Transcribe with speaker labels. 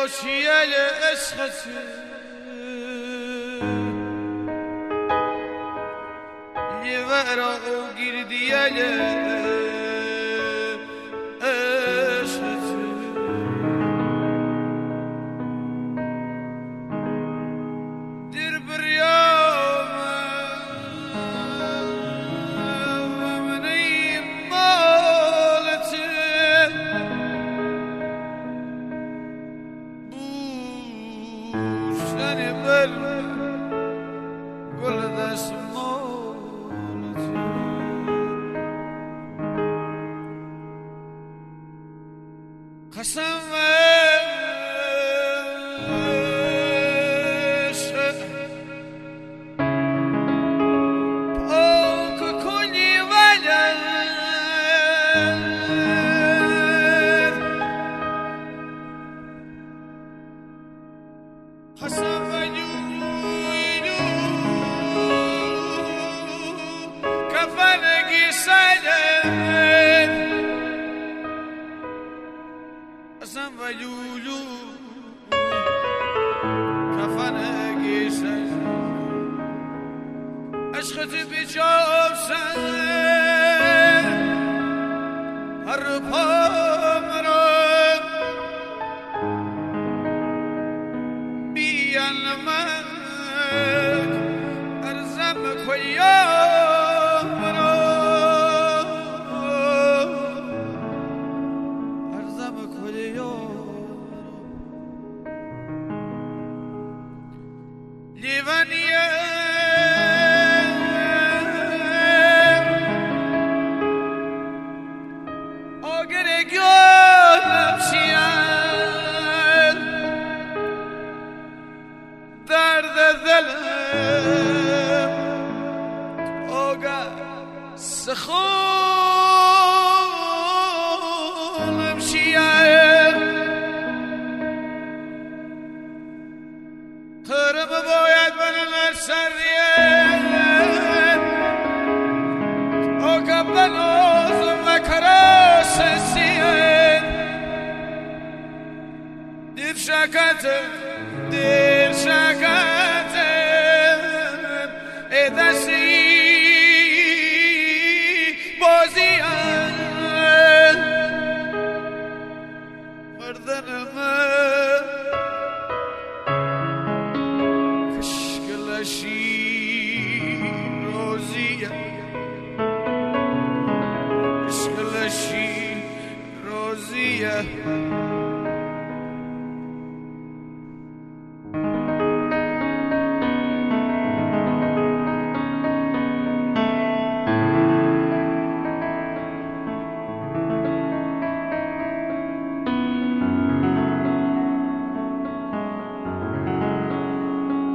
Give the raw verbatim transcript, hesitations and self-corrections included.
Speaker 1: آشیل عشقت لیورا او گردیل عشقت در بریام و منی مالت بوشن بل گل دست قسم عشق پاک کنی ولد قسم وجویدو کفنگی سلم قسم وجوجو کفنگی سلم عشقت بجاب سن هر پام را بیان من ارزم کویام را ارزم کویام لیوانیه سخونم شیعه ترم باید بنم سریه آگه بنازم و کراس سیه دیر شکتم دیر شکتم ای دستی Yeah.